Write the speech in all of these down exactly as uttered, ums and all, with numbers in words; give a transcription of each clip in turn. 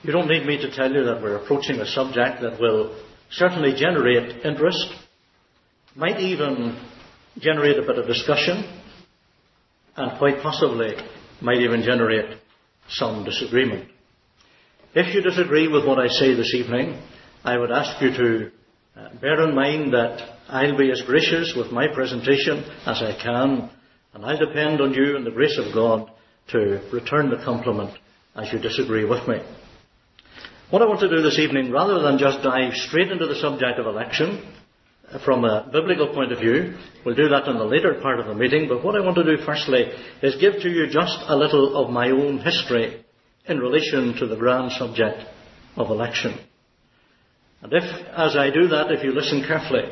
You don't need me to tell you that we're approaching a subject that will certainly generate interest, might even generate a bit of discussion, and quite possibly might even generate some disagreement. If you disagree with what I say this evening, I would ask you to uh, bear in mind that I'll be as gracious with my presentation as I can, and I depend on you and the grace of God to return the compliment as you disagree with me. What I want to do this evening, rather than just dive straight into the subject of election from a biblical point of view, we'll do that in the later part of the meeting, but what I want to do firstly is give to you just a little of my own history in relation to the grand subject of election. And if, as I do that, if you listen carefully,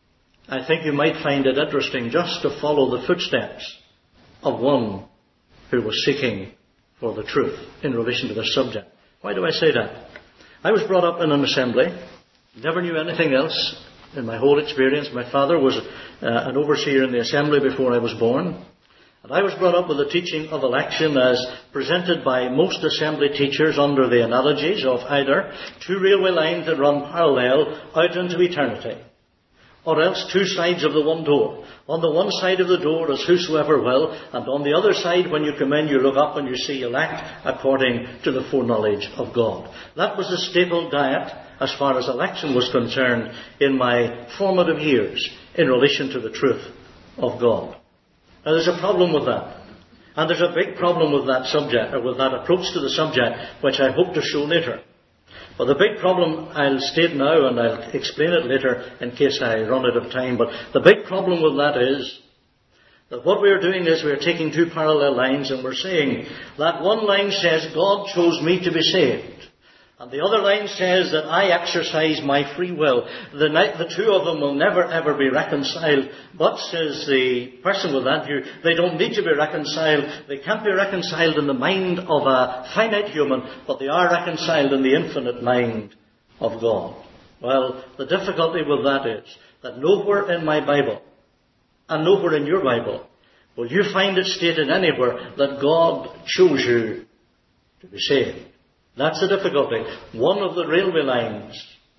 I think you might find it interesting just to follow the footsteps of one who was seeking for the truth in relation to this subject. Why do I say that? I was brought up in an assembly, never knew anything else in my whole experience. My father was uh, an overseer in the assembly before I was born. And I was brought up with the teaching of election as presented by most assembly teachers under the analogies of either two railway lines that run parallel out into eternity, or else two sides of the one door. On the one side of the door is whosoever will, and on the other side, when you come in, you look up and you see elect according to the foreknowledge of God. That was the staple diet as far as election was concerned in my formative years in relation to the truth of God. Now there's a problem with that. And there's a big problem with that subject, or with that approach to the subject, which I hope to show later. But the big problem, I'll state now and I'll explain it later in case I run out of time, but the big problem with that is that what we're doing is we're taking two parallel lines and we're saying that one line says God chose me to be saved, and the other line says that I exercise my free will. The, the two of them will never ever be reconciled. But, says the person with that view, they don't need to be reconciled. They can't be reconciled in the mind of a finite human, but they are reconciled in the infinite mind of God. Well, the difficulty with that is that nowhere in my Bible, and nowhere in your Bible, will you find it stated anywhere that God chose you to be saved. That's the difficulty. One of the railway lines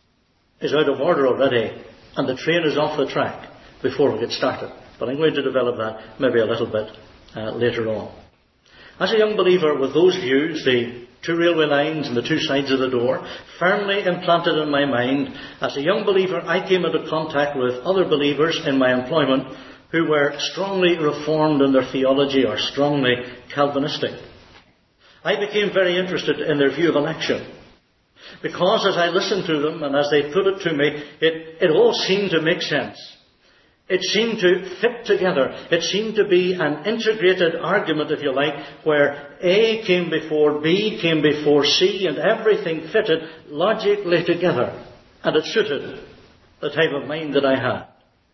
is out of order already, and the train is off the track before we get started. But I'm going to develop that maybe a little bit uh, later on. As a young believer with those views, the two railway lines and the two sides of the door, firmly implanted in my mind, as a young believer I came into contact with other believers in my employment who were strongly reformed in their theology or strongly Calvinistic. I became very interested in their view of election, because as I listened to them and as they put it to me, it, it all seemed to make sense. It seemed to fit together. It seemed to be an integrated argument, if you like, where A came before B, came before C, and everything fitted logically together. And it suited the type of mind that I had.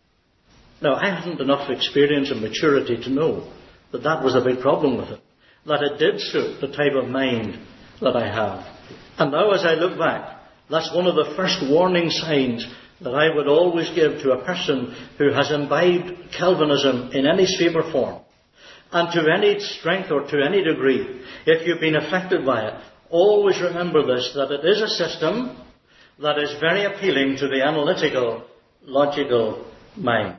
Now, I hadn't enough experience and maturity to know that that was a big problem with it. That it did suit the type of mind that I have. And now as I look back, that's one of the first warning signs that I would always give to a person who has imbibed Calvinism in any shape or form, and to any strength or to any degree. If you've been affected by it, always remember this, that it is a system that is very appealing to the analytical, logical mind.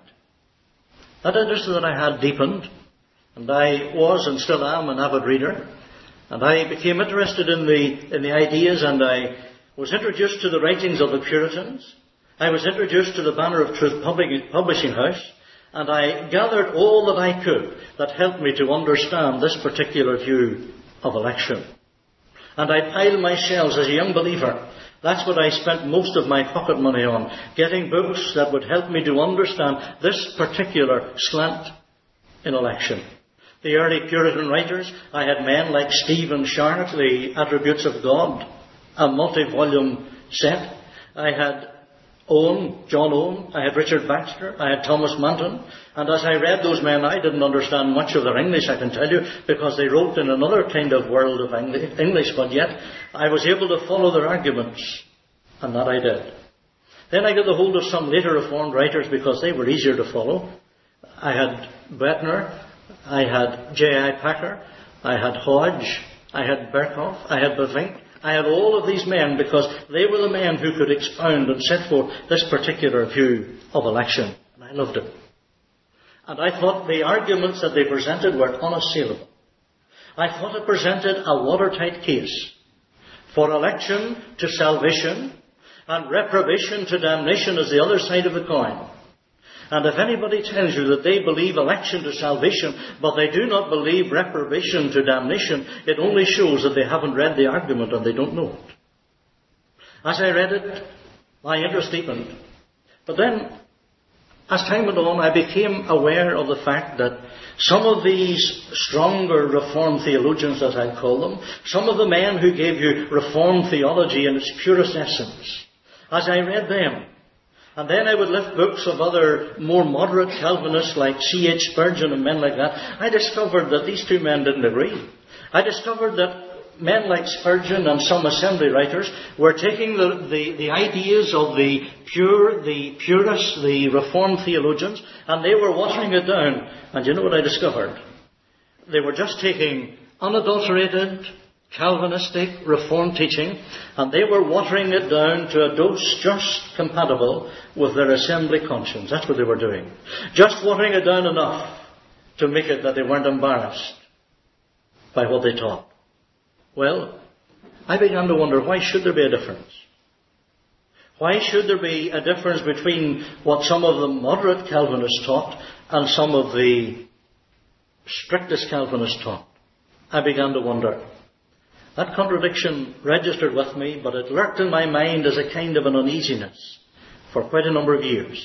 That interest that I had deepened. And I was and still am an avid reader. And I became interested in the, in the ideas, and I was introduced to the writings of the Puritans. I was introduced to the Banner of Truth Publishing House. And I gathered all that I could that helped me to understand this particular view of election. And I piled my shelves as a young believer. That's what I spent most of my pocket money on, getting books that would help me to understand this particular slant in election. The early Puritan writers, I had men like Stephen Sharp, The Attributes of God, a multi-volume set. I had Owen, John Owen, I had Richard Baxter, I had Thomas Manton, and as I read those men, I didn't understand much of their English, I can tell you, because they wrote in another kind of world of English, but yet I was able to follow their arguments, and that I did. Then I got the hold of some later Reformed writers because they were easier to follow. I had Bettner, I had J I Packer, I had Hodge, I had Berkhoff, I had Bavinck, I had all of these men because they were the men who could expound and set forth this particular view of election. And I loved it. And I thought the arguments that they presented were unassailable. I thought it presented a watertight case for election to salvation and reprobation to damnation as the other side of the coin. And if anybody tells you that they believe election to salvation, but they do not believe reprobation to damnation, it only shows that they haven't read the argument and they don't know it. As I read it, my interest deepened. But then, as time went on, I became aware of the fact that some of these stronger Reformed theologians, as I call them, some of the men who gave you Reformed theology in its purest essence, as I read them, and then I would lift books of other more moderate Calvinists like C H Spurgeon and men like that, I discovered that these two men didn't agree. I discovered that men like Spurgeon and some assembly writers were taking the, the, the ideas of the pure, the purists, the Reformed theologians, and they were watering it down. And you know what I discovered? They were just taking unadulterated Calvinistic Reformed teaching, and they were watering it down to a dose just compatible with their assembly conscience. That's what they were doing. Just watering it down enough to make it that they weren't embarrassed by what they taught. Well, I began to wonder, why should there be a difference? Why should there be a difference between what some of the moderate Calvinists taught and some of the strictest Calvinists taught? I began to wonder. That contradiction registered with me, but it lurked in my mind as a kind of an uneasiness for quite a number of years.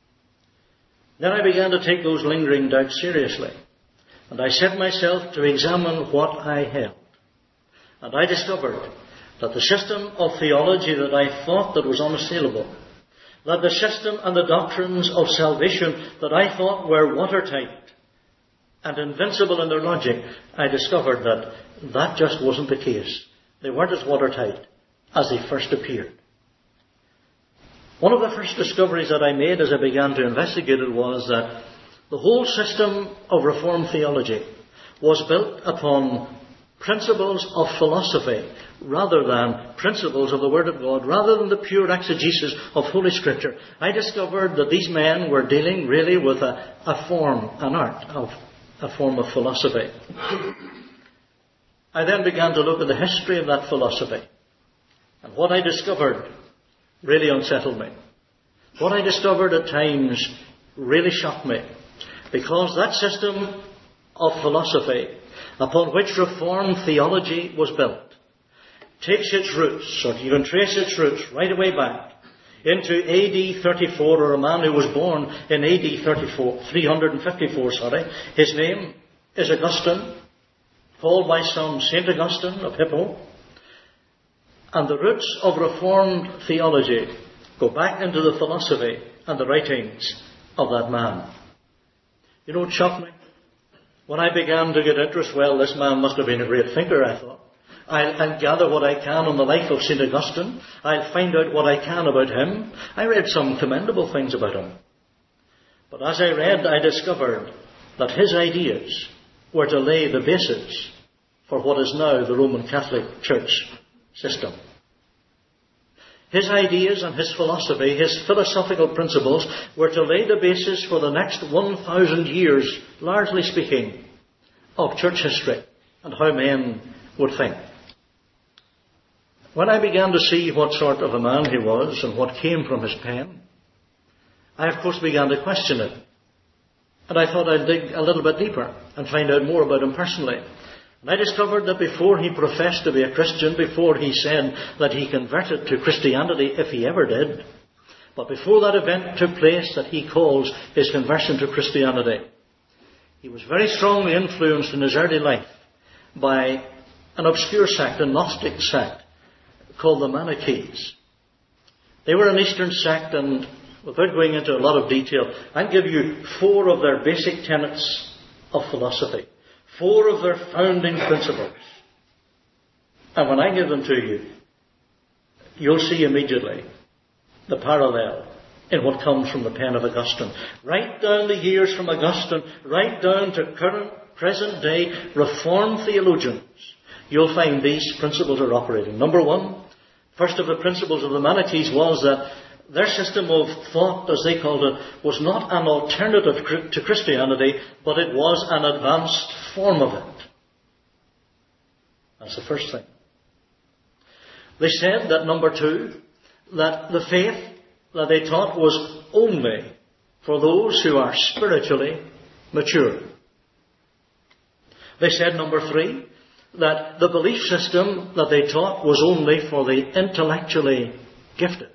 Then I began to take those lingering doubts seriously, and I set myself to examine what I held. And I discovered that the system of theology that I thought that was unassailable, that the system and the doctrines of salvation that I thought were watertight and invincible in their logic, I discovered that that just wasn't the case. They weren't as watertight as they first appeared. One of the first discoveries that I made as I began to investigate it was that the whole system of Reformed theology was built upon principles of philosophy rather than principles of the Word of God, rather than the pure exegesis of Holy Scripture. I discovered that these men were dealing really with a, a form, an art of a form of philosophy. I then began to look at the history of that philosophy. And what I discovered really unsettled me. What I discovered at times really shocked me. Because that system of philosophy upon which Reformed theology was built takes its roots, or you can trace its roots right away back into A D thirty-four, or a man who was born in A D thirty-four, three fifty-four, sorry. His name is Augustine, called by some Saint Augustine of Hippo. And the roots of Reformed theology go back into the philosophy and the writings of that man. You know what shocked me? When I began to get interest, well, this man must have been a great thinker, I thought. I'll, I'll gather what I can on the life of Saint Augustine. I'll find out what I can about him. I read some commendable things about him. But as I read, I discovered that his ideas were to lay the basis for what is now the Roman Catholic Church system. His ideas and his philosophy, his philosophical principles, were to lay the basis for the next one thousand years, largely speaking, of church history and how men would think. When I began to see what sort of a man he was and what came from his pen, I of course began to question it. And I thought I'd dig a little bit deeper and find out more about him personally. And I discovered that before he professed to be a Christian, before he said that he converted to Christianity, if he ever did, but before that event took place that he calls his conversion to Christianity, he was very strongly influenced in his early life by an obscure sect, a Gnostic sect, called the Manichaeans. They were an Eastern sect, and without going into a lot of detail, I'll give you four of their basic tenets of philosophy. Four of their founding principles. And when I give them to you, you'll see immediately the parallel in what comes from the pen of Augustine. Right down the years from Augustine, right down to current, present day Reformed theologians. you'll find these principles are operating. Number one, first of the principles of the Manichees was that their system of thought, as they called it, was not an alternative to Christianity, but it was an advanced form of it. That's the first thing. They said that, number two, that the faith that they taught was only for those who are spiritually mature. They said, number three, that the belief system that they taught was only for the intellectually gifted.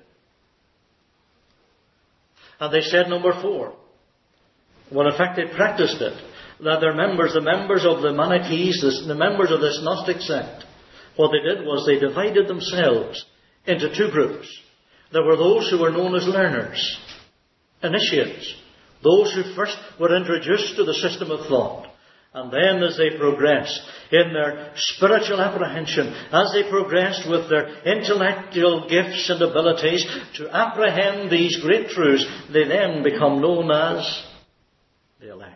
And they said, number four, well, in fact, they practiced it, that their members, the members of the Manichees, the members of this Gnostic sect, what they did was they divided themselves into two groups. There were those who were known as learners, initiates, those who first were introduced to the system of thought. And then as they progressed in their spiritual apprehension, as they progressed with their intellectual gifts and abilities to apprehend these great truths, they then become known as the elect.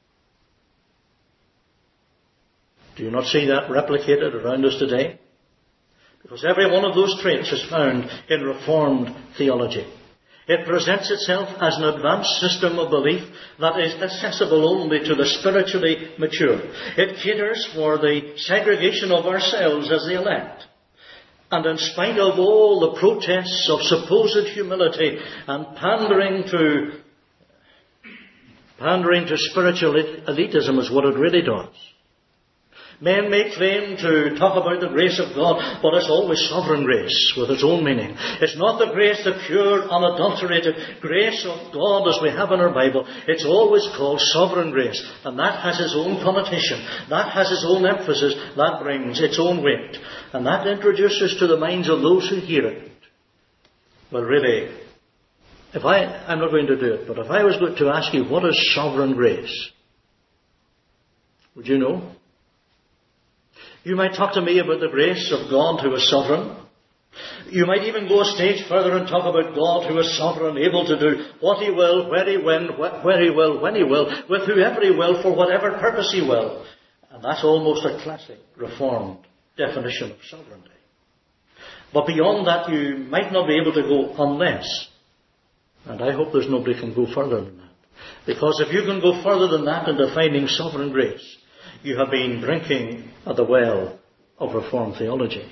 Do you not see that replicated around us today? Because every one of those traits is found in Reformed theology. It presents itself as an advanced system of belief that is accessible only to the spiritually mature. It caters for the segregation of ourselves as the elect. And in spite of all the protests of supposed humility and pandering to pandering to spiritual elitism is what it really does. Men may claim to talk about the grace of God, but it's always sovereign grace with its own meaning. It's not the grace, the pure, unadulterated grace of God as we have in our Bible. It's always called sovereign grace. And that has its own connotation. That has its own emphasis. That brings its own weight. And that introduces to the minds of those who hear it. Well, really, if I, I'm not going to do it, but if I was going to ask you, what is sovereign grace? Would you know? You might talk to me about the grace of God who is sovereign. You might even go a stage further and talk about God who is sovereign, able to do what He will, where He will, where He will, when He will, with whoever He will, for whatever purpose He will. And that's almost a classic Reformed definition of sovereignty. But beyond that, you might not be able to go unless, and I hope there's nobody can go further than that. Because if you can go further than that in defining sovereign grace, you have been drinking at the well of Reformed theology.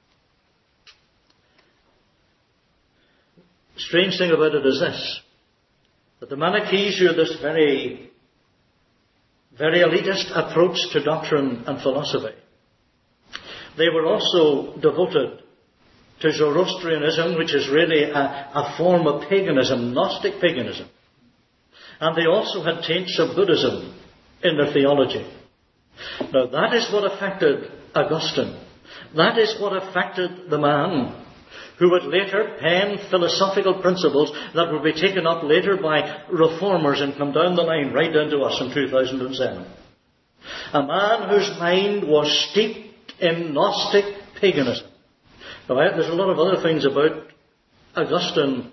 The strange thing about it is this, that the Manichees, who are this very, very elitist approach to doctrine and philosophy, they were also devoted to Zoroastrianism, which is really a, a form of paganism, Gnostic paganism. And they also had taints of Buddhism in their theology. Now that is what affected Augustine. That is what affected the man who would later pen philosophical principles that would be taken up later by reformers and come down the line right down to us in two thousand seven. A man whose mind was steeped in Gnostic paganism. Now, there's a lot of other things about Augustine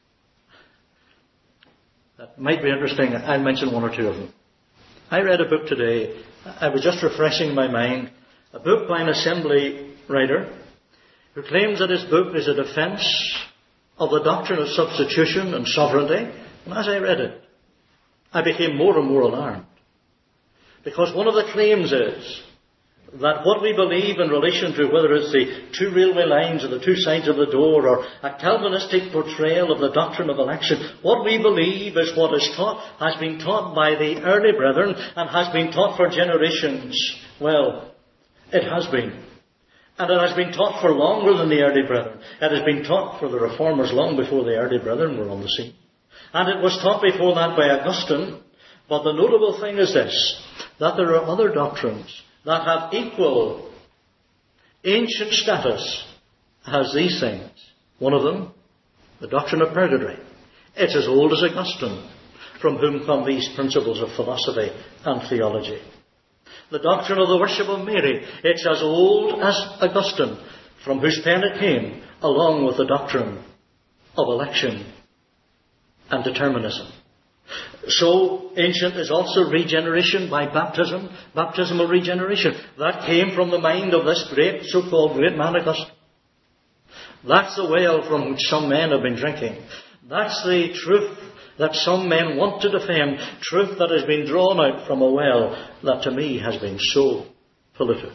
that might be interesting. I'll mention one or two of them. I read a book today. I was just refreshing my mind. A book by an assembly writer who claims that his book is a defense of the doctrine of substitution and sovereignty. And as I read it, I became more and more alarmed. Because one of the claims is that what we believe in relation to whether it's the two railway lines or the two sides of the door or a Calvinistic portrayal of the doctrine of election, what we believe is what is taught, has been taught by the early brethren and has been taught for generations. Well, it has been. And it has been taught for longer than the early brethren. It has been taught for the reformers long before the early brethren were on the scene. And it was taught before that by Augustine. But the notable thing is this, that there are other doctrines that have equal ancient status as these things. One of them, the doctrine of purgatory. It's as old as Augustine, from whom come these principles of philosophy and theology. The doctrine of the worship of Mary, it's as old as Augustine, from whose pen it came, along with the doctrine of election and determinism. So ancient is also regeneration by baptism, baptismal regeneration. That came from the mind of this great, so-called great man Augustine. That's the well from which some men have been drinking. That's the truth that some men want to defend. Truth that has been drawn out from a well that to me has been so polluted.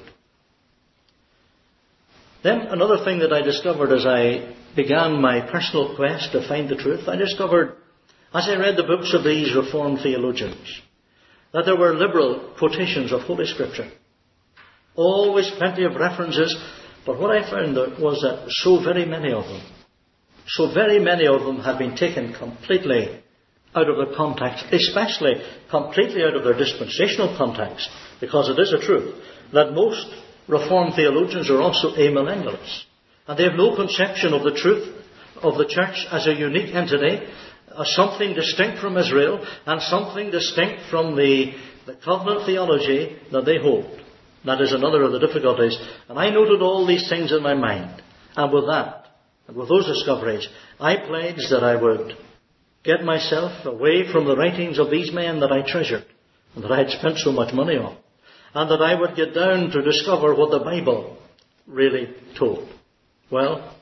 Then another thing that I discovered as I began my personal quest to find the truth, I discovered, as I read the books of these Reformed theologians, that there were liberal quotations of Holy Scripture. Always plenty of references, but what I found was that so very many of them, so very many of them had been taken completely out of their context, especially completely out of their dispensational context, because it is a truth that most Reformed theologians are also amillennialists, and they have no conception of the truth of the church as a unique entity, as something distinct from Israel, and something distinct from the, the covenant theology that they hold. That is another of the difficulties. And I noted all these things in my mind. And with that, and with those discoveries, I pledged that I would get myself away from the writings of these men that I treasured, and that I had spent so much money on, and that I would get down to discover what the Bible really told. Well,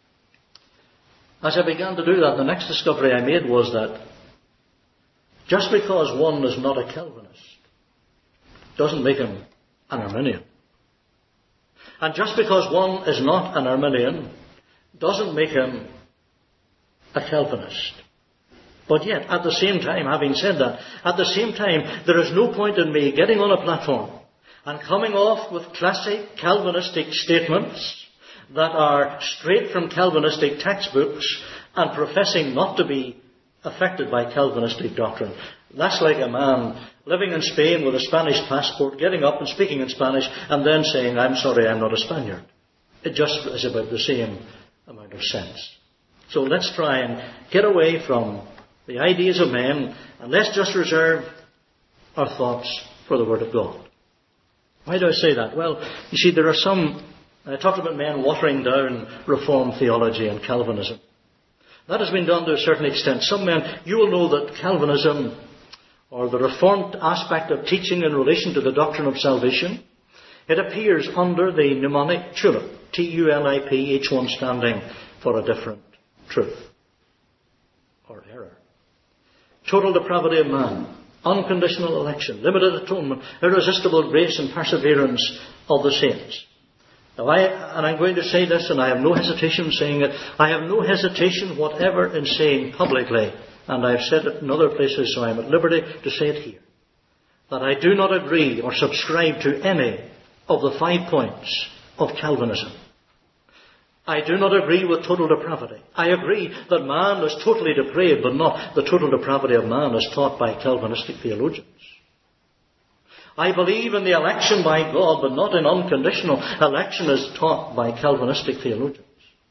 as I began to do that, the next discovery I made was that just because one is not a Calvinist doesn't make him an Arminian. And just because one is not an Arminian doesn't make him a Calvinist. But yet, at the same time, having said that, at the same time, there is no point in me getting on a platform and coming off with classic Calvinistic statements that are straight from Calvinistic textbooks and professing not to be affected by Calvinistic doctrine. That's like a man living in Spain with a Spanish passport, getting up and speaking in Spanish, and then saying, I'm sorry, I'm not a Spaniard. It just is about the same amount of sense. So let's try and get away from the ideas of men, and let's just reserve our thoughts for the Word of God. Why do I say that? Well, you see, there are some, I talked about men watering down Reformed theology and Calvinism. That has been done to a certain extent. Some men, you will know that Calvinism, or the Reformed aspect of teaching in relation to the doctrine of salvation, it appears under the mnemonic TULIP, T U L I P, each one standing for a different truth or error. Total depravity of man, unconditional election, limited atonement, irresistible grace and perseverance of the saints. Now, I, and I'm going to say this, and I have no hesitation in saying it, I have no hesitation whatever in saying publicly, and I've said it in other places, so I'm at liberty to say it here, that I do not agree or subscribe to any of the five points of Calvinism. I do not agree with total depravity. I agree that man is totally depraved, but not the total depravity of man as taught by Calvinistic theologians. I believe in the election by God, but not in unconditional election as taught by Calvinistic theologians.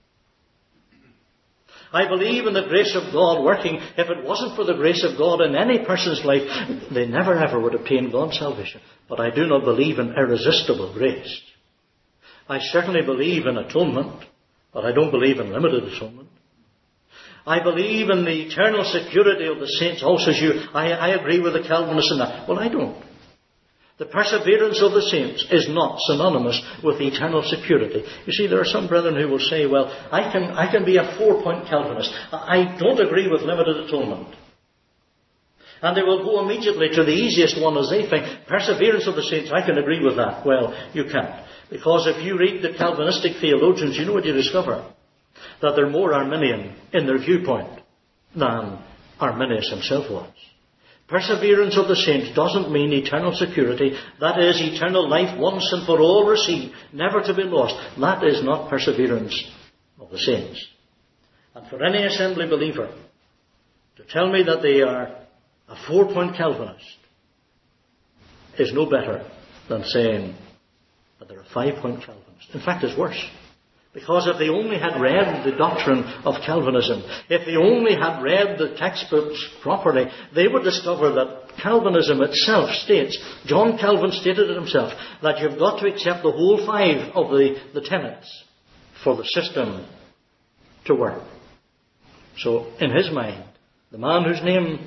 I believe in the grace of God working. If it wasn't for the grace of God in any person's life, they never ever would obtain God's salvation. But I do not believe in irresistible grace. I certainly believe in atonement, but I don't believe in limited atonement. I believe in the eternal security of the saints also as you. I, I agree with the Calvinists in that. Well, I don't. The perseverance of the saints is not synonymous with eternal security. You see, there are some brethren who will say, well, I can, I can be a four-point Calvinist. I don't agree with limited atonement. And they will go immediately to the easiest one as they think. Perseverance of the saints, I can agree with that. Well, you can't. Because if you read the Calvinistic theologians, you know what you discover? That they're more Arminian in their viewpoint than Arminius himself was. Perseverance of the saints doesn't mean eternal security. That is eternal life once and for all received, never to be lost. That is not perseverance of the saints. And for any assembly believer to tell me that they are a four-point Calvinist is no better than saying that they're a five-point Calvinist. In fact, it's worse. Because if they only had read the doctrine of Calvinism, if they only had read the textbooks properly, they would discover that Calvinism itself states, John Calvin stated it himself, that you've got to accept the whole five of the, the tenets for the system to work. So, in his mind, the man whose name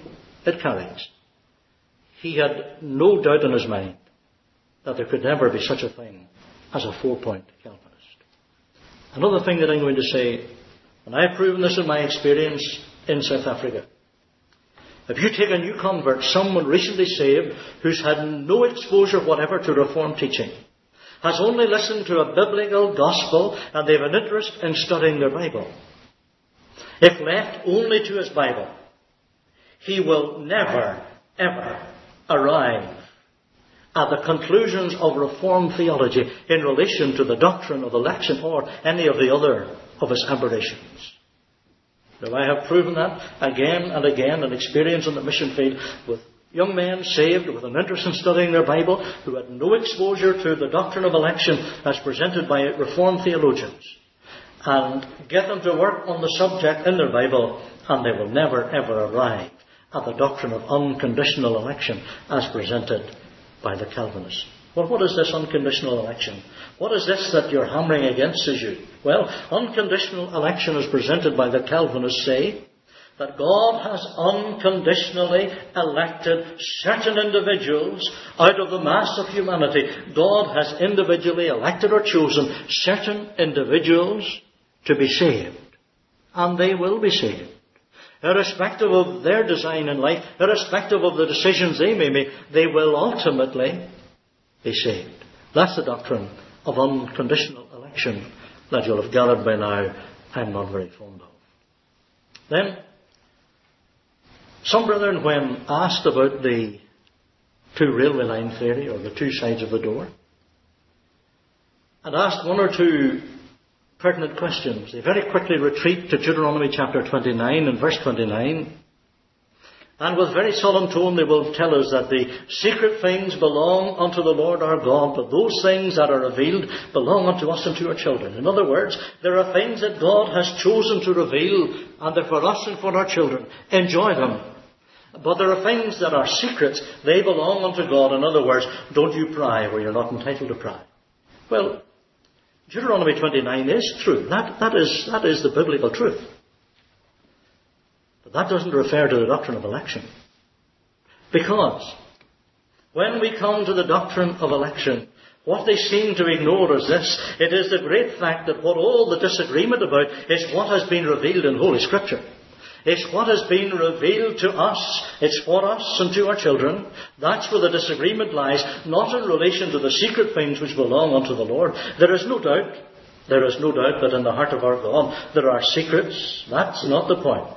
it carries, he had no doubt in his mind that there could never be such a thing as a four-point Calvinist. Another thing that I'm going to say, and I've proven this in my experience in South Africa. If you take a new convert, someone recently saved, who's had no exposure whatever to Reformed teaching, has only listened to a biblical gospel, and they have an interest in studying their Bible, if left only to his Bible, he will never, ever arrive at the conclusions of Reformed theology in relation to the doctrine of election or any of the other of his aberrations. Now, I have proven that again and again in experience in the mission field with young men saved with an interest in studying their Bible who had no exposure to the doctrine of election as presented by Reformed theologians, and get them to work on the subject in their Bible, and they will never ever arrive at the doctrine of unconditional election as presented by the Calvinists. Well, what is this unconditional election? What is this that you're hammering against, says you? Well, unconditional election as presented by the Calvinists say that God has unconditionally elected certain individuals out of the mass of humanity. God has individually elected or chosen certain individuals to be saved. And they will be saved. Irrespective of their design in life, irrespective of the decisions they may make, they will ultimately be saved. That's the doctrine of unconditional election that you'll have gathered by now I'm not very fond of. Then, some brethren, when asked about the two railway line theory, or the two sides of the door, and asked one or two pertinent questions, they very quickly retreat to Deuteronomy chapter twenty-nine and verse twenty-nine, and with very solemn tone they will tell us that the secret things belong unto the Lord our God, but those things that are revealed belong unto us and to our children. In other words, there are things that God has chosen to reveal, and they're for us and for our children. Enjoy them. But there are things that are secrets. They belong unto God. In other words, don't you pry where you're not entitled to pry. Well, Deuteronomy twenty-nine is true. That, that, is, that is the biblical truth. But that doesn't refer to the doctrine of election. Because when we come to the doctrine of election, what they seem to ignore is this. It is the great fact that what all the disagreement about is what has been revealed in Holy Scripture. It's what has been revealed to us. It's for us and to our children. That's where the disagreement lies, not in relation to the secret things which belong unto the Lord. There is no doubt, there is no doubt that in the heart of our God there are secrets. That's not the point.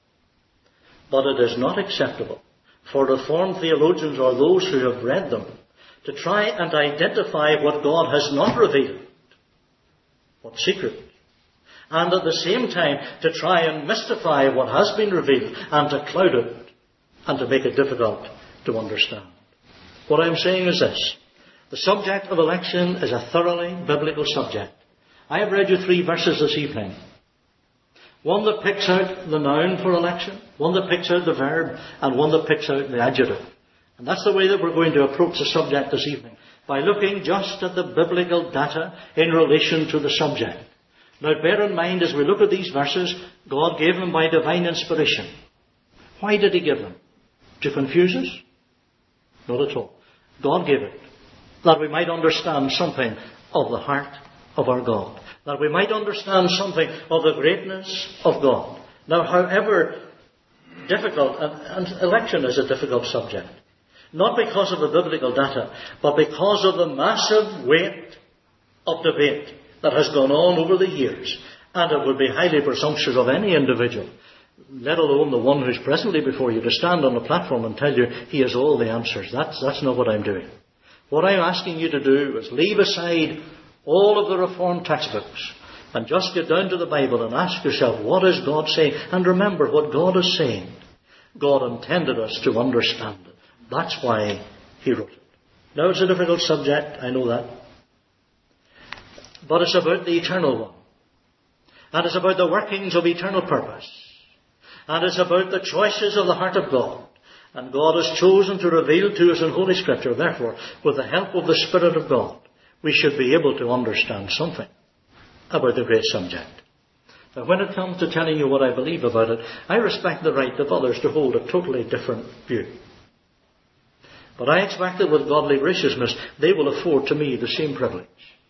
But it is not acceptable for Reformed theologians or those who have read them to try and identify what God has not revealed, what's secret, and at the same time to try and mystify what has been revealed and to cloud it and to make it difficult to understand. What I'm saying is this. The subject of election is a thoroughly biblical subject. I have read you three verses this evening. One that picks out the noun for election, one that picks out the verb, and one that picks out the adjective. And that's the way that we're going to approach the subject this evening, by looking just at the biblical data in relation to the subject. Now bear in mind, as we look at these verses, God gave them by divine inspiration. Why did He give them? To confuse us? Not at all. God gave it that we might understand something of the heart of our God. That we might understand something of the greatness of God. Now, however difficult, and, and election is a difficult subject, not because of the biblical data, but because of the massive weight of debate that has gone on over the years. And it would be highly presumptuous of any individual, let alone the one who's presently before you, to stand on a platform and tell you he has all the answers. That's, that's not what I'm doing. What I'm asking you to do is leave aside all of the Reformed textbooks and just get down to the Bible and ask yourself, what is God saying? And remember what God is saying. God intended us to understand it. That's why He wrote it. Now, it's a difficult subject, I know that. But it's about the eternal one. And it's about the workings of eternal purpose. And it's about the choices of the heart of God. And God has chosen to reveal to us in Holy Scripture. Therefore, with the help of the Spirit of God, we should be able to understand something about the great subject. But when it comes to telling you what I believe about it, I respect the right of others to hold a totally different view. But I expect that with godly graciousness, they will afford to me the same privilege.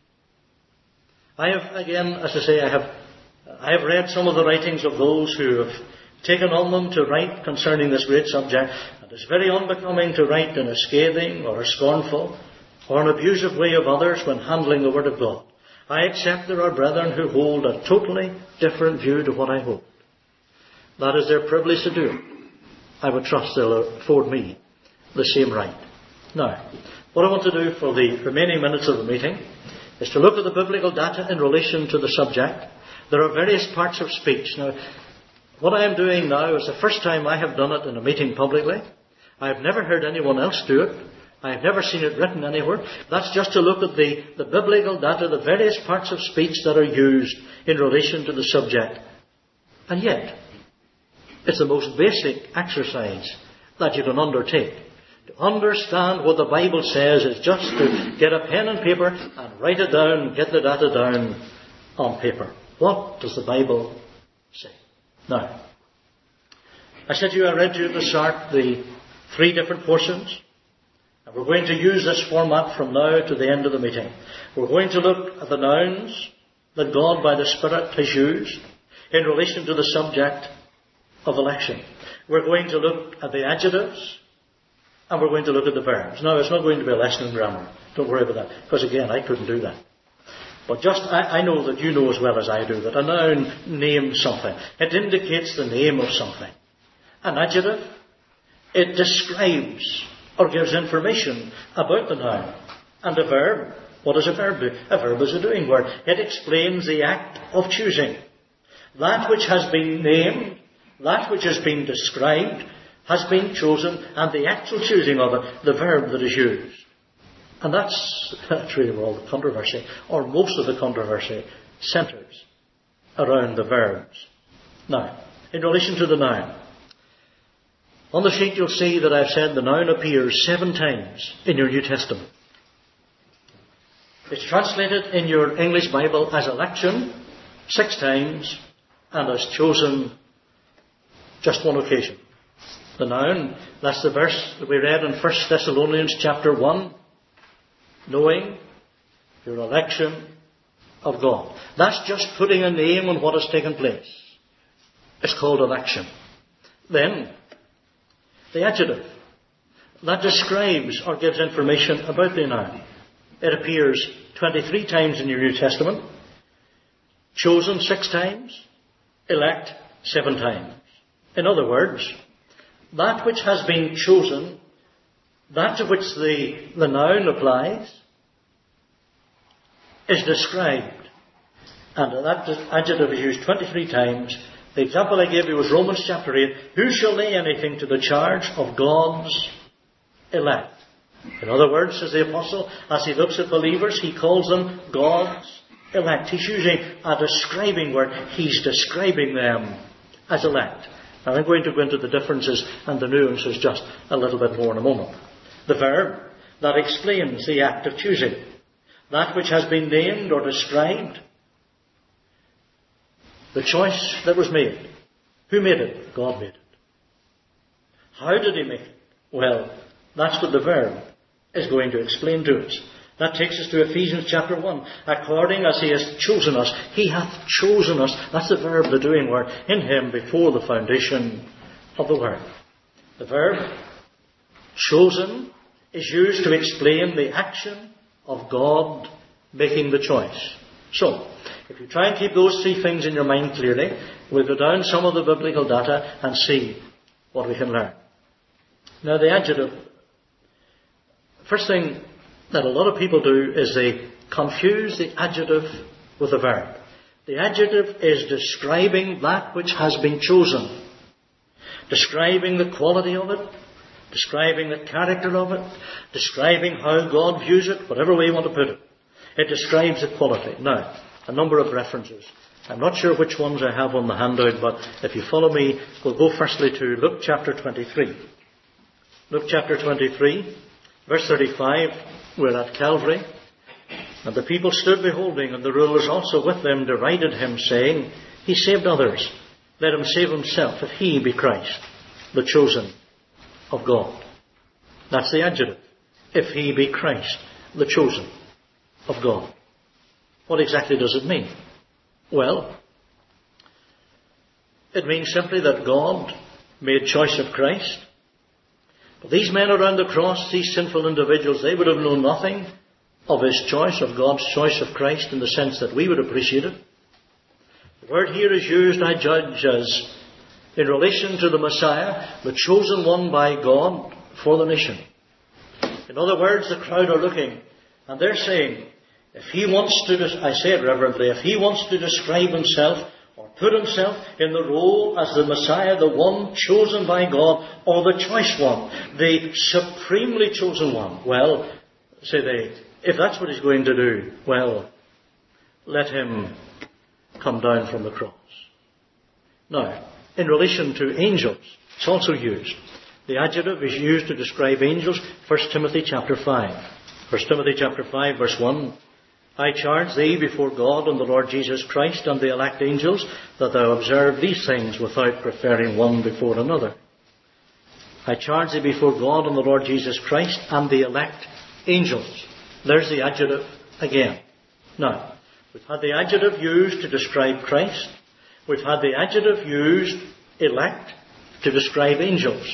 I have, again, as I say, I have, I have read some of the writings of those who have taken on them to write concerning this great subject, and it's very unbecoming to write in a scathing or a scornful or an abusive way of others when handling the Word of God. I accept there are brethren who hold a totally different view to what I hold. That is their privilege to do. I would trust they'll afford me the same right. Now, what I want to do for the remaining minutes of the meeting is to look at the biblical data in relation to the subject. There are various parts of speech. Now, what I am doing now is the first time I have done it in a meeting publicly. I have never heard anyone else do it. I have never seen it written anywhere. That's just to look at the, the biblical data, the various parts of speech that are used in relation to the subject. And yet, it's the most basic exercise that you can undertake. To understand what the Bible says is just to get a pen and paper and write it down, get the data down on paper. What does the Bible say? Now, I said to you, I read to you at the start the three different portions. And we're going to use this format from now to the end of the meeting. We're going to look at the nouns that God by the Spirit has used in relation to the subject of election. We're going to look at the adjectives and we're going to look at the verbs. Now, it's not going to be a lesson in grammar. Don't worry about that. Because again, I couldn't do that. But just, I, I know that you know as well as I do that a noun names something. It indicates the name of something. An adjective, it describes or gives information about the noun. And a verb, what does a verb do? A verb is a doing word. It explains the act of choosing. That which has been named, that which has been described, has been chosen, and the actual choosing of it, the verb that is used. And that's, that's really where all the controversy, or most of the controversy, centres around the verbs. Now, in relation to the noun, on the sheet you'll see that I've said the noun appears seven times in your New Testament. It's translated in your English Bible as election six times and as chosen just one occasion. The noun, that's the verse that we read in First Thessalonians chapter one. Knowing your election of God. That's just putting a name on what has taken place. It's called election. Then, the adjective that describes or gives information about the noun. It appears twenty-three times in your New Testament. Chosen six times. Elect seven times. In other words, that which has been chosen, that to which the, the noun applies, is described. And that adjective is used twenty-three times. The example I gave you was Romans chapter eight. Who shall lay anything to the charge of God's elect? In other words, says the apostle, as he looks at believers, he calls them God's elect. He's using a describing word. He's describing them as elect. Now I'm going to go into the differences and the nuances just a little bit more in a moment. The verb that explains the act of choosing. That which has been named or described. The choice that was made. Who made it? God made it. How did he make it? Well, that's what the verb is going to explain to us. That takes us to Ephesians chapter one. According as he has chosen us. He hath chosen us. That's the verb, the doing word. In him before the foundation of the world. The verb chosen is used to explain the action of God making the choice. So, if you try and keep those three things in your mind clearly, we'll go down some of the biblical data and see what we can learn. Now the adjective. First thing that a lot of people do is they confuse the adjective with the verb. The adjective is describing that which has been chosen. Describing the quality of it. Describing the character of it. Describing how God views it. Whatever way you want to put it. It describes the quality. Now, a number of references. I'm not sure which ones I have on the handout, but if you follow me, we'll go firstly to Luke chapter twenty-three. Luke chapter twenty-three, verse thirty-five. We're at Calvary. And the people stood beholding, and the rulers also with them derided him, saying, He saved others. Let him save himself if he be Christ, the chosen of God. That's the adjective. If he be Christ, the chosen of God. What exactly does it mean? Well, it means simply that God made choice of Christ. But these men around the cross, these sinful individuals, they would have known nothing of his choice, of God's choice of Christ in the sense that we would appreciate it. The word here is used, I judge, as in relation to the Messiah, the chosen one by God for the nation. In other words, the crowd are looking and they're saying, if he wants to, I say it reverently, if he wants to describe himself or put himself in the role as the Messiah, the one chosen by God, or the choice one, the supremely chosen one, well, say they, if that's what he's going to do, well, let him come down from the cross. Now, in relation to angels, it's also used. The adjective is used to describe angels. First Timothy chapter five. First Timothy chapter five verse one. I charge thee before God and the Lord Jesus Christ and the elect angels that thou observe these things without preferring one before another. I charge thee before God and the Lord Jesus Christ and the elect angels. There's the adjective again. Now, we've had the adjective used to describe Christ. We've had the adjective used, elect, to describe angels.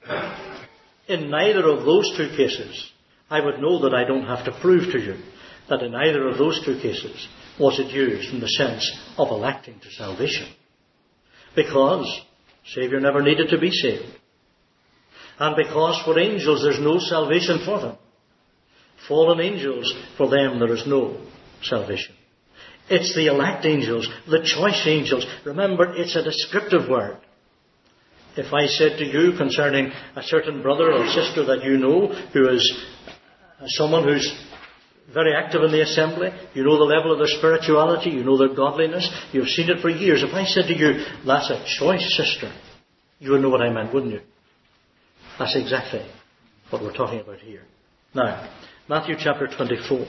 In neither of those two cases, I would know that I don't have to prove to you that in either of those two cases was it used in the sense of electing to salvation. Because Saviour never needed to be saved. And because for angels there's no salvation for them. Fallen angels, for them there is no salvation. It's the elect angels, the choice angels. Remember, it's a descriptive word. If I said to you concerning a certain brother or sister that you know who is someone who's very active in the assembly, you know the level of their spirituality, you know their godliness, you've seen it for years. If I said to you, that's a choice sister, you would know what I meant, wouldn't you? That's exactly what we're talking about here. Now, Matthew chapter twenty-four.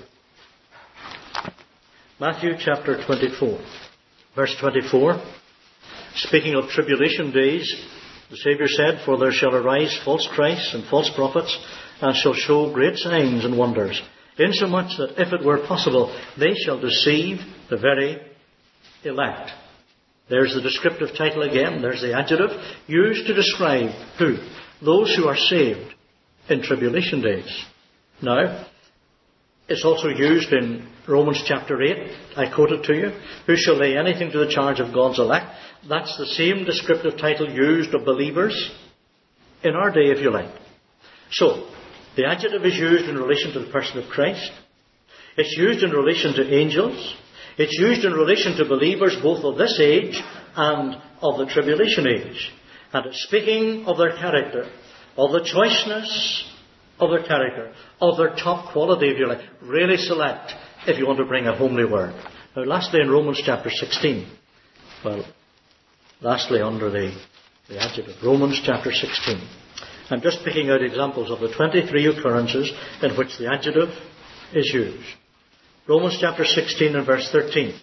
Matthew chapter twenty-four, verse twenty-four. Speaking of tribulation days, the Saviour said, for there shall arise false Christs and false prophets, and shall show great signs and wonders, insomuch that if it were possible, they shall deceive the very elect. There's the descriptive title again. There's the adjective used to describe who? Those who are saved in tribulation days. Now, it's also used in Romans chapter eight. I quoted to you. Who shall lay anything to the charge of God's elect? That's the same descriptive title used of believers in our day, if you like. So, the adjective is used in relation to the person of Christ. It's used in relation to angels. It's used in relation to believers both of this age and of the tribulation age. And it's speaking of their character, of the choiceness of their character, of their top quality, if you like. Really select, if you want to bring a homely word. Now, lastly, in Romans chapter sixteen. Well, lastly, under the, the adjective. Romans chapter sixteen. I'm just picking out examples of the twenty-three occurrences in which the adjective is used. Romans chapter sixteen and verse thirteen.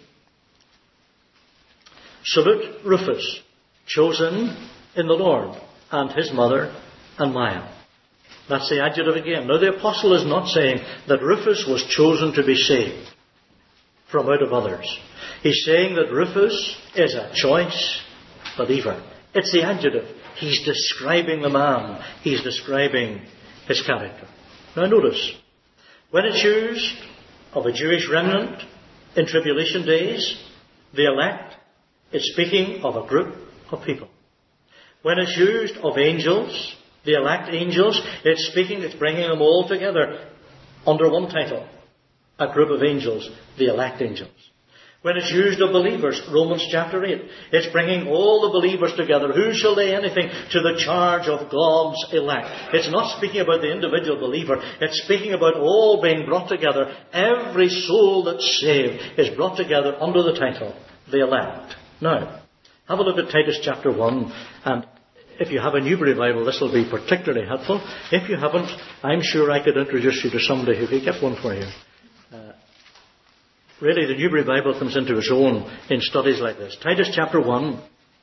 Salute Rufus, chosen in the Lord, and his mother, and Maya. That's the adjective again. Now, the apostle is not saying that Rufus was chosen to be saved from out of others. He's saying that Rufus is a choice believer. It's the adjective. He's describing the man. He's describing his character. Now, notice, when it's used of a Jewish remnant in tribulation days, the elect, it's speaking of a group of people. When it's used of angels, the elect angels, it's speaking, it's bringing them all together under one title. A group of angels, the elect angels. When it's used of believers, Romans chapter eight, it's bringing all the believers together. Who shall lay anything to the charge of God's elect? It's not speaking about the individual believer. It's speaking about all being brought together. Every soul that's saved is brought together under the title, the elect. Now, have a look at Titus chapter one, and if you have a Newbury Bible, this will be particularly helpful. If you haven't, I'm sure I could introduce you to somebody who could get one for you. Uh, really the Newbury Bible comes into its own in studies like this. Titus chapter one.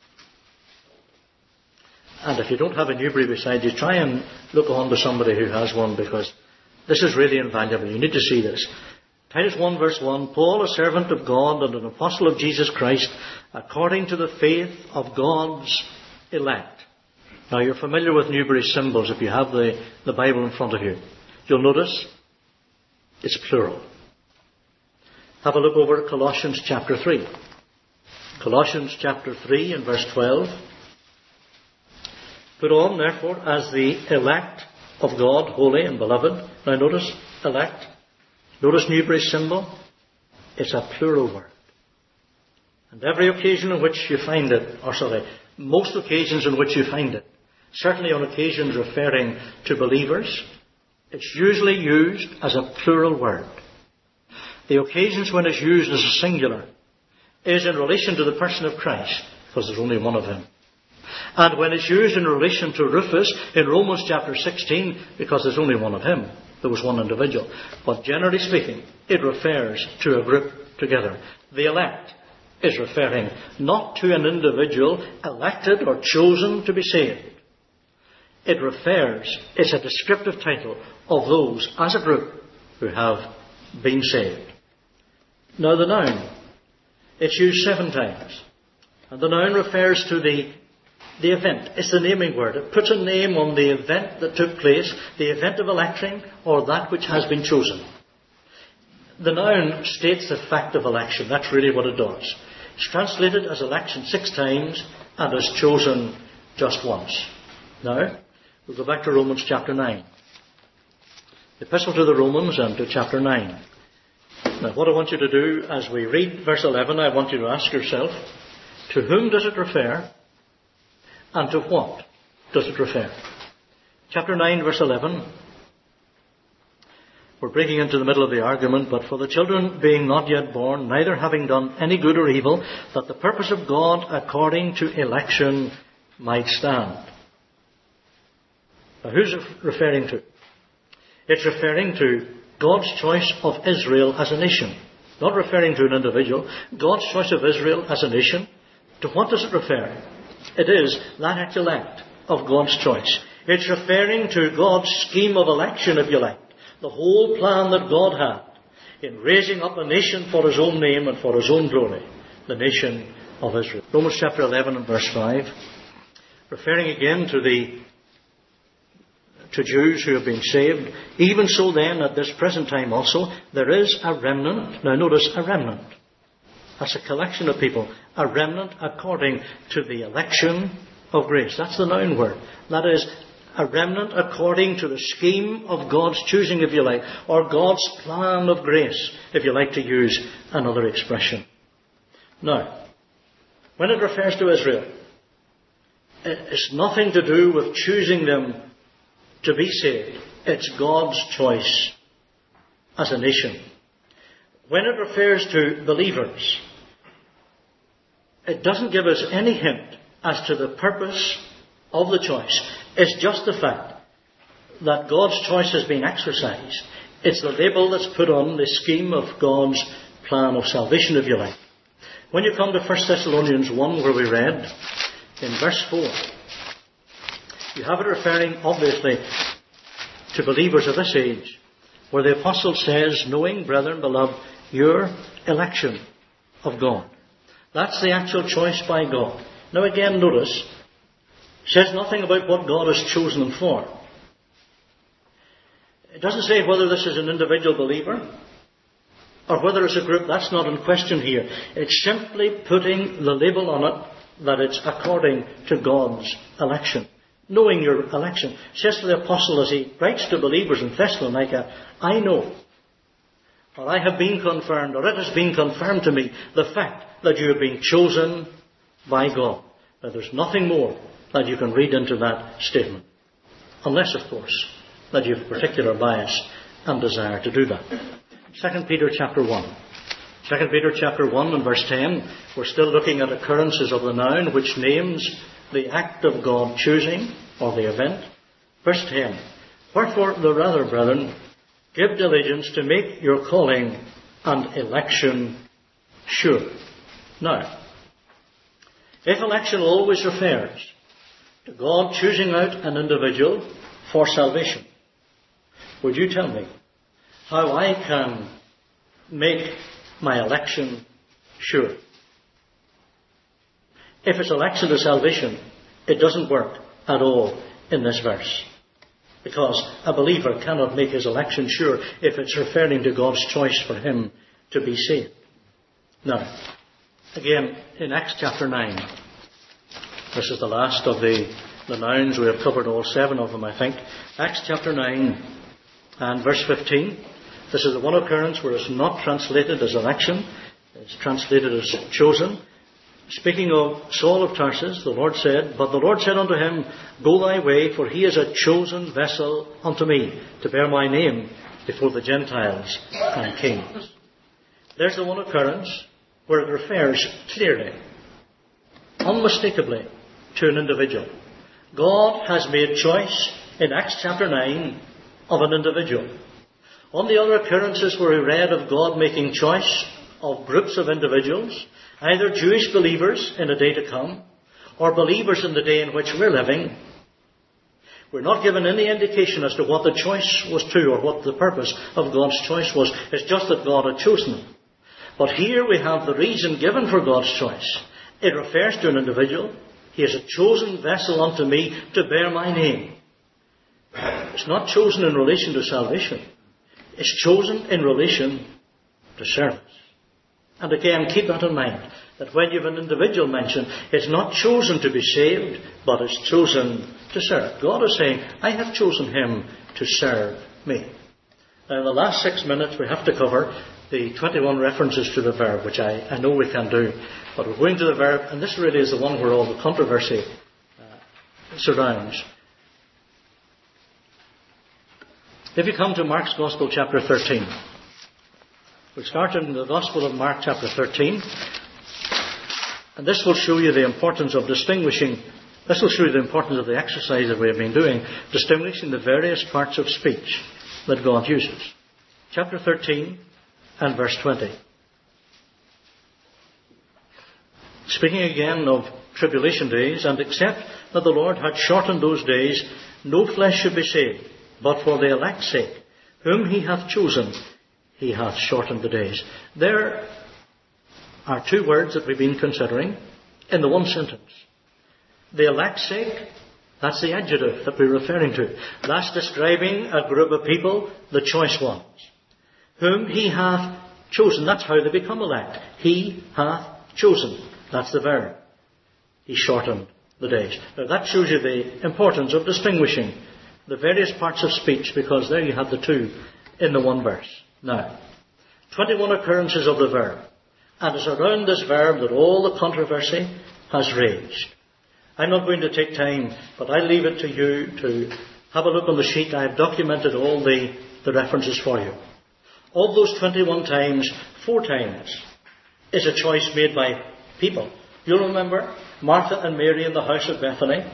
And if you don't have a Newbury beside you, try and look on to somebody who has one, because this is really invaluable. You need to see this. Titus one verse one, Paul, a servant of God and an apostle of Jesus Christ, according to the faith of God's elect. Now you're familiar with Newbury symbols if you have the, the Bible in front of you. You'll notice it's plural. Have a look over at Colossians chapter three. Colossians chapter three and verse twelve. Put on, therefore, as the elect of God, holy and beloved. Now notice, elect. Notice Newbury's symbol. It's a plural word. And every occasion in which you find it, or sorry, most occasions in which you find it, certainly on occasions referring to believers, it's usually used as a plural word. The occasions when it's used as a singular is in relation to the person of Christ, because there's only one of him. And when it's used in relation to Rufus in Romans chapter sixteen, because there's only one of him, there was one individual. But generally speaking, it refers to a group together. The elect is referring not to an individual elected or chosen to be saved. It refers, it's a descriptive title of those as a group who have been saved. Now the noun, it's used seven times. And the noun refers to the The event. It's the naming word. It puts a name on the event that took place, the event of election, or that which has been chosen. The noun states the fact of election. That's really what it does. It's translated as election six times and as chosen just once. Now, we'll go back to Romans chapter nine. The Epistle to the Romans and to chapter nine. Now, what I want you to do as we read verse eleven, I want you to ask yourself, to whom does it refer? And to what does it refer? Chapter nine, verse eleven. We're breaking into the middle of the argument. But for the children being not yet born, neither having done any good or evil, that the purpose of God according to election might stand. Now who's it referring to? It's referring to God's choice of Israel as a nation. Not referring to an individual. God's choice of Israel as a nation. To what does it refer? It is that elect of God's choice. It's referring to God's scheme of election, if you like. The whole plan that God had in raising up a nation for his own name and for his own glory. The nation of Israel. Romans chapter eleven and verse five. Referring again to the to Jews who have been saved. Even so then, at this present time also, there is a remnant. Now notice, a remnant. That's a collection of people. A remnant according to the election of grace. That's the noun word. That is, a remnant according to the scheme of God's choosing, if you like, or God's plan of grace, if you like to use another expression. Now, when it refers to Israel, it's nothing to do with choosing them to be saved. It's God's choice as a nation. When it refers to believers, it doesn't give us any hint as to the purpose of the choice. It's just the fact that God's choice has been exercised. It's the label that's put on the scheme of God's plan of salvation, if you like. When you come to First Thessalonians one, where we read in verse four, you have it referring obviously to believers of this age, where the apostle says, knowing, brethren, beloved, your election of God. That's the actual choice by God. Now again, notice, it says nothing about what God has chosen them for. It doesn't say whether this is an individual believer or whether it's a group. That's not in question here. It's simply putting the label on it that it's according to God's election. Knowing your election. It says to the apostle as he writes to believers in Thessalonica, I know, or I have been confirmed, or it has been confirmed to me, the fact that you have been chosen by God. Now there's nothing more that you can read into that statement. Unless, of course, that you have a particular bias and desire to do that. Second Peter chapter one. Second Peter chapter one and verse ten. We're still looking at occurrences of the noun which names the act of God choosing, or the event. Verse ten. Wherefore the rather, brethren, give diligence to make your calling and election sure. Now, if election always refers to God choosing out an individual for salvation, would you tell me how I can make my election sure? If it's election to salvation, it doesn't work at all in this verse. Because a believer cannot make his election sure if it's referring to God's choice for him to be saved. Now, again, in Acts chapter nine, this is the last of the, the nouns. We have covered all seven of them, I think. Acts chapter nine and verse fifteen. This is the one occurrence where it's not translated as election. It's translated as chosen. Speaking of Saul of Tarsus, the Lord said, "But the Lord said unto him, Go thy way, for he is a chosen vessel unto me, to bear my name before the Gentiles and kings." There's the one occurrence where it refers clearly, unmistakably, to an individual. God has made choice in Acts chapter nine of an individual. On the other occurrences where we read of God making choice of groups of individuals, either Jewish believers in a day to come, or believers in the day in which we're living, we're not given any indication as to what the choice was to, or what the purpose of God's choice was. It's just that God had chosen them. But here we have the reason given for God's choice. It refers to an individual. He is a chosen vessel unto me to bear my name. It's not chosen in relation to salvation. It's chosen in relation to service. And again, keep that in mind, that when you have an individual mentioned, it's not chosen to be saved, but it's chosen to serve. God is saying, I have chosen him to serve me. Now, in the last six minutes, we have to cover the twenty-one references to the verb, which I, I know we can do. But we're going to the verb, and this really is the one where all the controversy uh, surrounds. If you come to Mark's Gospel, chapter thirteen. We'll start in the Gospel of Mark, chapter thirteen. And this will show you the importance of distinguishing, this will show you the importance of the exercise that we have been doing, distinguishing the various parts of speech that God uses. Chapter thirteen and verse twenty. Speaking again of tribulation days, and except that the Lord had shortened those days, no flesh should be saved, but for the elect's sake, whom he hath chosen, he hath shortened the days. There are two words that we've been considering in the one sentence. The elect's sake, that's the adjective that we're referring to. That's describing a group of people, the choice ones. Whom he hath chosen. That's how they become elect. He hath chosen. That's the verb. He shortened the days. Now that shows you the importance of distinguishing the various parts of speech, because there you have the two in the one verse. Now, twenty-one occurrences of the verb. And it's around this verb that all the controversy has raged. I'm not going to take time, but I leave it to you to have a look on the sheet. I have documented all the, the references for you. Of those twenty-one times, four times is a choice made by people. You'll remember Martha and Mary in the house of Bethany.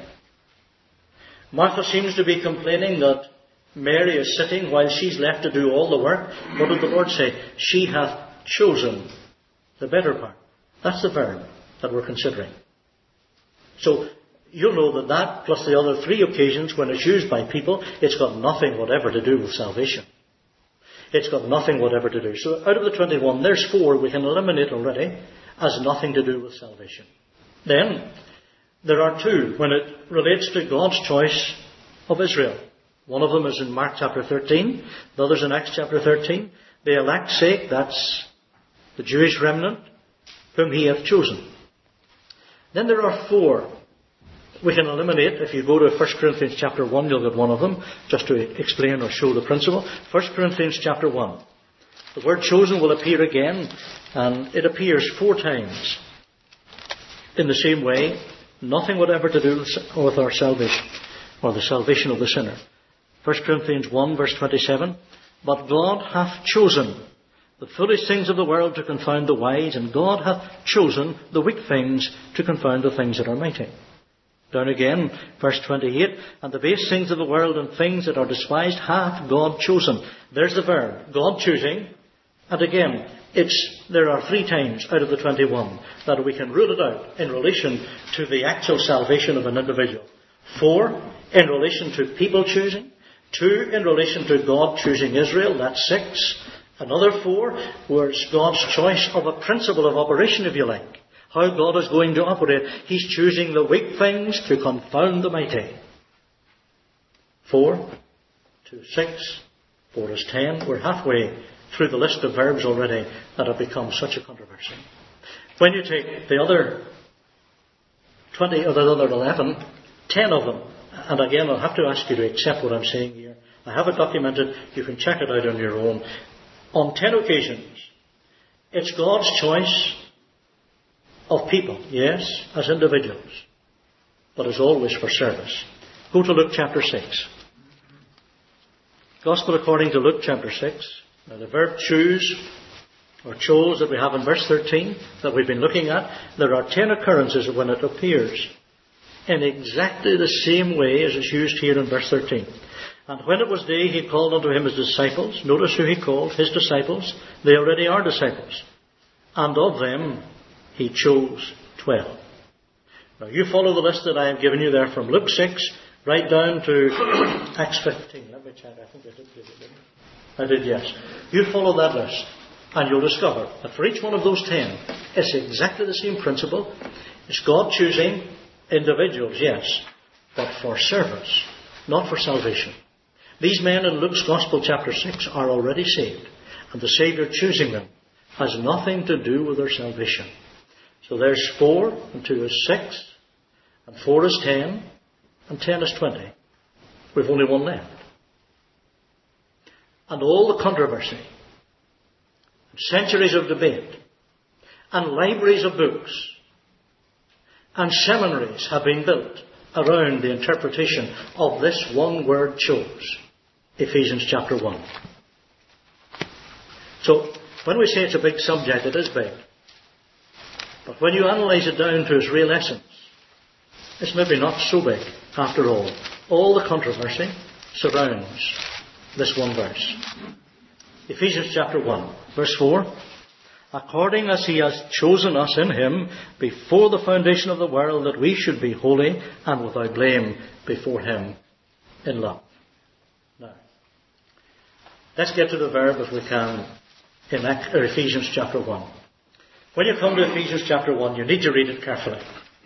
Martha seems to be complaining that Mary is sitting while she's left to do all the work. What did the Lord say? She hath chosen the better part. That's the verb that we're considering. So you'll know that that, plus the other three occasions when it's used by people, it's got nothing whatever to do with salvation. It's got nothing whatever to do. So out of the twenty-one, there's four we can eliminate already as nothing to do with salvation. Then, there are two when it relates to God's choice of Israel. One of them is in Mark chapter thirteen. The other's in Acts chapter thirteen. The elect's sake, that's the Jewish remnant whom he hath chosen. Then there are four we can eliminate. If you go to First Corinthians chapter one, you'll get one of them, just to explain or show the principle. First Corinthians chapter one. The word chosen will appear again, and it appears four times in the same way. Nothing whatever to do with our salvation, or the salvation of the sinner. First Corinthians one, verse twenty-seven. But God hath chosen the foolish things of the world to confound the wise, and God hath chosen the weak things to confound the things that are mighty. Down again, verse twenty-eight. And the base things of the world and things that are despised hath God chosen. There's the verb. God choosing. And again, It's, there are three times out of the twenty-one that we can rule it out in relation to the actual salvation of an individual. Four, in relation to people choosing. Two, in relation to God choosing Israel. That's six. Another four, where it's God's choice of a principle of operation, if you like. How God is going to operate. He's choosing the weak things to confound the mighty. Four, two, six, four is ten. We're halfway through the list of verbs already that have become such a controversy. When you take the other twenty or the other eleven, ten of them, and again I'll have to ask you to accept what I'm saying here. I have it documented. You can check it out on your own. On ten occasions, it's God's choice of people, yes, as individuals, but as always for service. Go to Luke chapter six. Gospel according to Luke chapter six. Now the verb choose, or chose, that we have in verse thirteen, that we've been looking at, there are ten occurrences when it appears in exactly the same way as it's used here in verse thirteen. And when it was day, he called unto him his disciples. Notice who he called, his disciples. They already are disciples. And of them he chose twelve. Now you follow the list that I have given you there from Luke six right down to Acts fifteen. Let me check. I think I did give it, didn't I? I did, yes. You follow that list and you'll discover that for each one of those ten, it's exactly the same principle. It's God choosing individuals, yes, but for service, not for salvation. These men in Luke's Gospel chapter six are already saved, and the Saviour choosing them has nothing to do with their salvation. So there's four, and two is six, and four is ten, and ten is twenty. We've only one left. And all the controversy, and centuries of debate, and libraries of books, and seminaries have been built around the interpretation of this one word chose. Ephesians chapter one. So, when we say it's a big subject, it is big. But when you analyse it down to its real essence, it's maybe not so big after all. All the controversy surrounds this one verse. Ephesians chapter one, verse four. According as he has chosen us in him before the foundation of the world, that we should be holy and without blame before him in love. Now, let's get to the verb if we can in Ephesians chapter one. When you come to Ephesians chapter one, you need to read it carefully.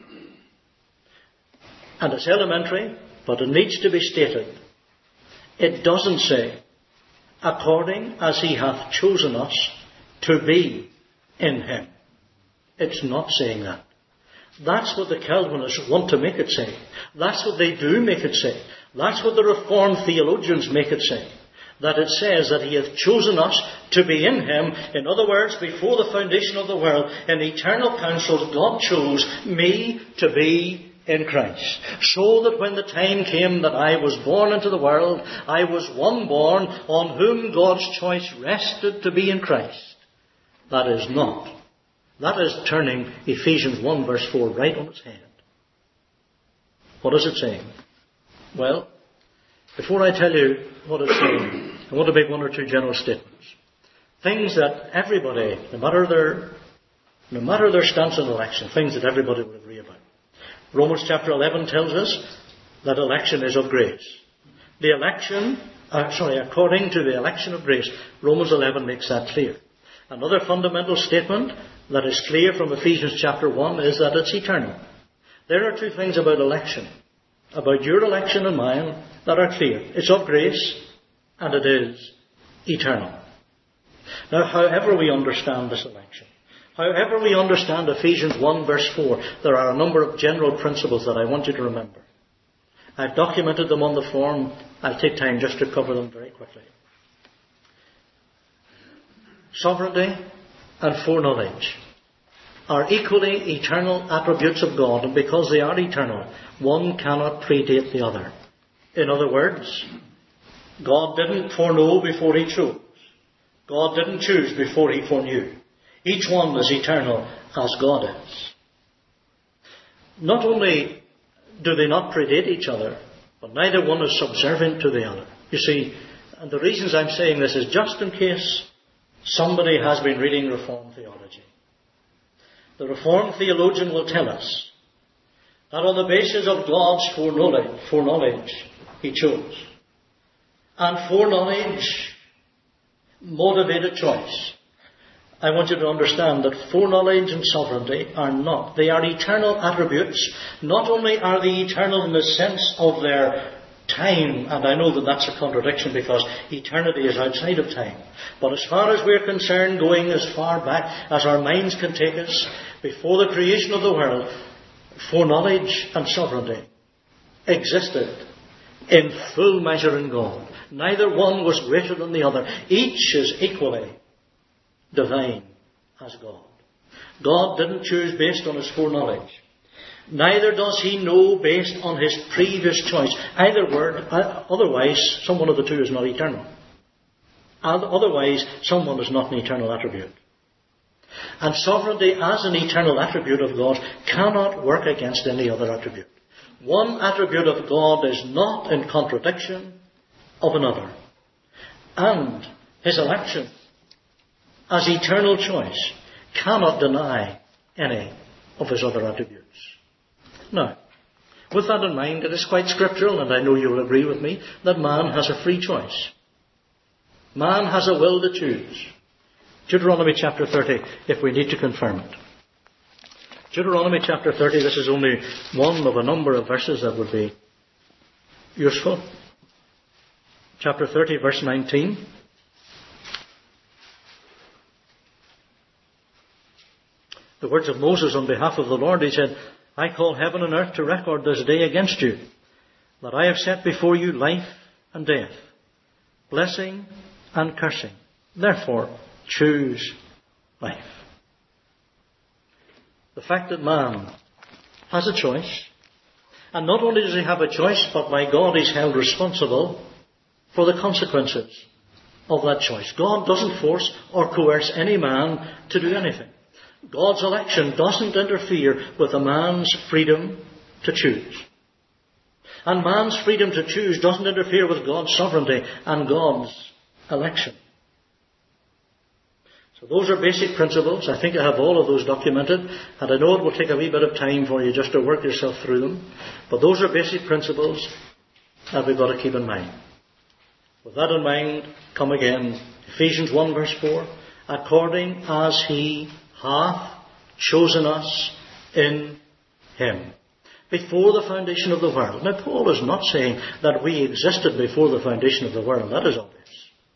And it's elementary, but it needs to be stated. It doesn't say, according as he hath chosen us to be in him. It's not saying that. That's what the Calvinists want to make it say. That's what they do make it say. That's what the Reformed theologians make it say. That it says that he hath chosen us to be in him. In other words, before the foundation of the world, in eternal counsel, God chose me to be in Christ. So that when the time came that I was born into the world, I was one born on whom God's choice rested to be in Christ. That is not. That is turning Ephesians one verse four right on its head. What is it saying? Well, before I tell you what it's saying, I want to make one or two general statements. Things that everybody, no matter their, no matter their stance on election, things that everybody would agree about. Romans chapter eleven tells us that election is of grace. The election, uh, sorry, according to the election of grace, Romans eleven makes that clear. Another fundamental statement that is clear from Ephesians chapter one is that it's eternal. There are two things about election, about your election and mine, that are clear. It's of grace and it is eternal. Now, however we understand this election, however we understand Ephesians one verse four, there are a number of general principles that I want you to remember. I've documented them on the form. I'll take time just to cover them very quickly. Sovereignty and foreknowledge are equally eternal attributes of God, and because they are eternal, one cannot predate the other. In other words, God didn't foreknow before he chose. God didn't choose before he foreknew. Each one is eternal as God is. Not only do they not predate each other, but neither one is subservient to the other. You see, and the reasons I'm saying this is just in case somebody has been reading Reformed theology. The Reformed theologian will tell us that on the basis of God's foreknowledge, foreknowledge he chose. And foreknowledge motivated choice. I want you to understand that foreknowledge and sovereignty are not. They are eternal attributes. Not only are they eternal in the sense of their time, and I know that that's a contradiction because eternity is outside of time. But as far as we're concerned, going as far back as our minds can take us, before the creation of the world, foreknowledge and sovereignty existed in full measure in God. Neither one was greater than the other. Each is equally divine as God. God didn't choose based on his foreknowledge. Neither does he know based on his previous choice. Either word, otherwise, someone of the two is not eternal. And otherwise, someone is not an eternal attribute. And sovereignty as an eternal attribute of God cannot work against any other attribute. One attribute of God is not in contradiction of another. And his election as eternal choice cannot deny any of his other attributes. Now, with that in mind, it is quite scriptural, and I know you will agree with me, that man has a free choice. Man has a will to choose. Deuteronomy chapter thirty, if we need to confirm it. Deuteronomy chapter thirty, this is only one of a number of verses that would be useful. Chapter thirty, verse nineteen. The words of Moses on behalf of the Lord, he said, I call heaven and earth to record this day against you, that I have set before you life and death, blessing and cursing. Therefore, choose life. The fact that man has a choice, and not only does he have a choice, but by God he's held responsible for the consequences of that choice. God doesn't force or coerce any man to do anything. God's election doesn't interfere with a man's freedom to choose. And man's freedom to choose doesn't interfere with God's sovereignty and God's election. So those are basic principles. I think I have all of those documented, and I know it will take a wee bit of time for you just to work yourself through them. But those are basic principles that we've got to keep in mind. With that in mind, come again. Ephesians one verse four. According as he hath chosen us in him before the foundation of the world. Now, Paul is not saying that we existed before the foundation of the world. That is obvious.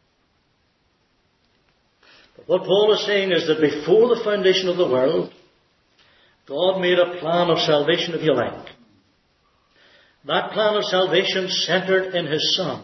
But what Paul is saying is that before the foundation of the world, God made a plan of salvation, if you like. That plan of salvation centered in his Son,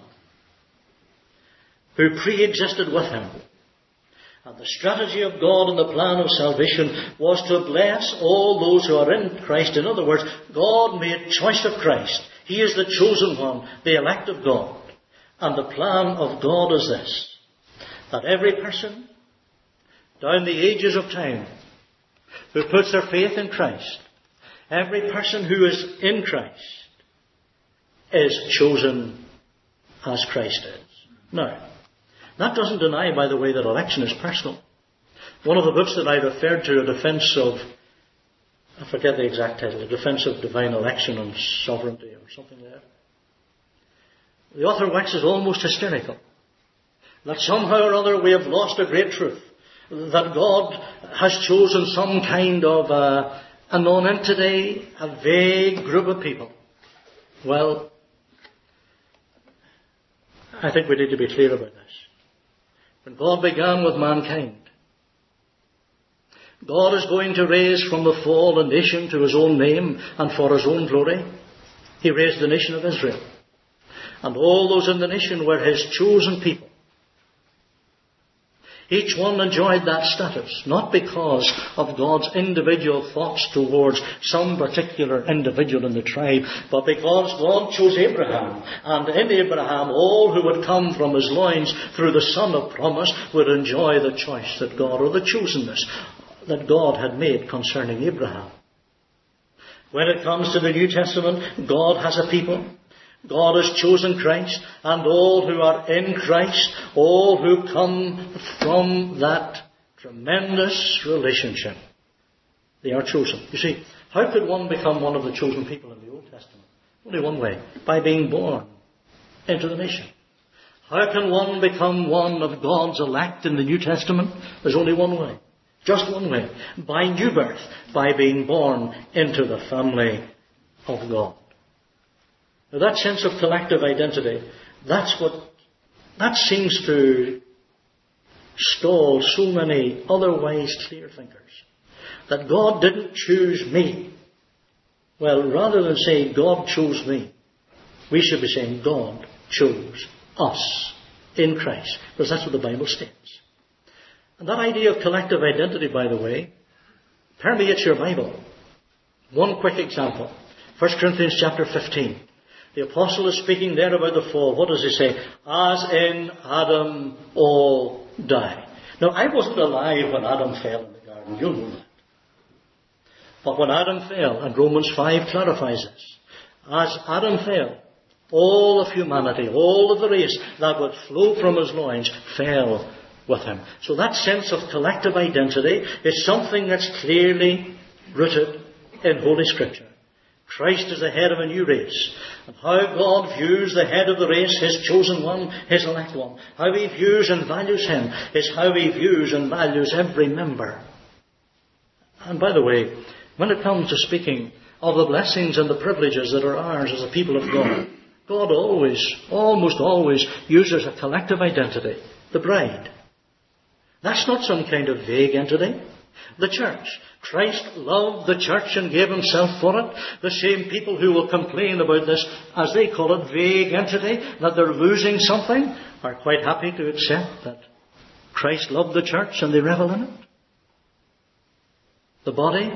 who pre-existed with him. And the strategy of God in the plan of salvation was to bless all those who are in Christ. In other words, God made choice of Christ. He is the chosen one, the elect of God. And the plan of God is this, that every person down the ages of time who puts their faith in Christ, every person who is in Christ is chosen as Christ is. Now, that doesn't deny, by the way, that election is personal. One of the books that I referred to, A Defense of, I forget the exact title, A Defense of Divine Election and Sovereignty or something like that. The author waxes almost hysterical that somehow or other we have lost a great truth, that God has chosen some kind of a, a non-entity, a vague group of people. Well, I think we need to be clear about this. When God began with mankind, God is going to raise from the fall a nation to his own name and for his own glory. He raised the nation of Israel. And all those in the nation were his chosen people. Each one enjoyed that status, not because of God's individual thoughts towards some particular individual in the tribe, but because God chose Abraham. And in Abraham, all who would come from his loins through the Son of promise would enjoy the choice that God, or the chosenness that God had made concerning Abraham. When it comes to the New Testament, God has a people. God has chosen Christ, and all who are in Christ, all who come from that tremendous relationship, they are chosen. You see, how could one become one of the chosen people in the Old Testament? Only one way: by being born into the nation. How can one become one of God's elect in the New Testament? There's only one way. Just one way. By new birth. By being born into the family of God. Now that sense of collective identity, that's what, that seems to stall so many otherwise clear thinkers. That God didn't choose me. Well, rather than say God chose me, we should be saying God chose us in Christ, because that's what the Bible states. And that idea of collective identity, by the way, permeates your Bible. One quick example. First Corinthians chapter fifteen. The apostle is speaking there about the fall. What does he say? As in Adam all die. Now, I wasn't alive when Adam fell in the garden. You'll know that. But when Adam fell, and Romans five clarifies this, as Adam fell, all of humanity, all of the race that would flow from his loins fell with him. So that sense of collective identity is something that's clearly rooted in Holy Scripture. Christ is the head of a new race. And how God views the head of the race, his chosen one, his elect one, how he views and values him, is how he views and values every member. And by the way, when it comes to speaking of the blessings and the privileges that are ours as a people of God, God always, almost always, uses a collective identity, the bride. That's not some kind of vague entity. The church. Christ loved the church and gave himself for it. The same people who will complain about this, as they call it, vague entity, that they're losing something, are quite happy to accept that Christ loved the church and they revel in it. The body,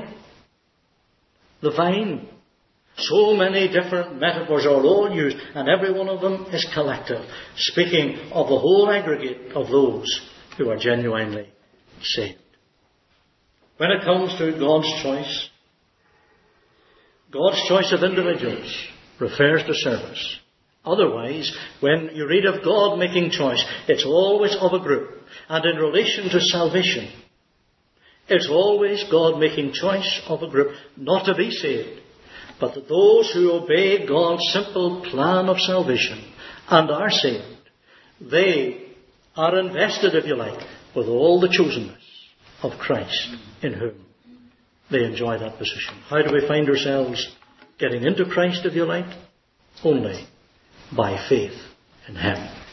the vine. So many different metaphors are all used, and every one of them is collective, speaking of the whole aggregate of those who are genuinely saved. When it comes to God's choice, God's choice of individuals refers to service. Otherwise, when you read of God making choice, it's always of a group. And in relation to salvation, it's always God making choice of a group, not to be saved, but that those who obey God's simple plan of salvation and are saved, they are invested, if you like, with all the chosenness of Christ in whom they enjoy that position. How do we find ourselves getting into Christ, if you like? Only by faith in him.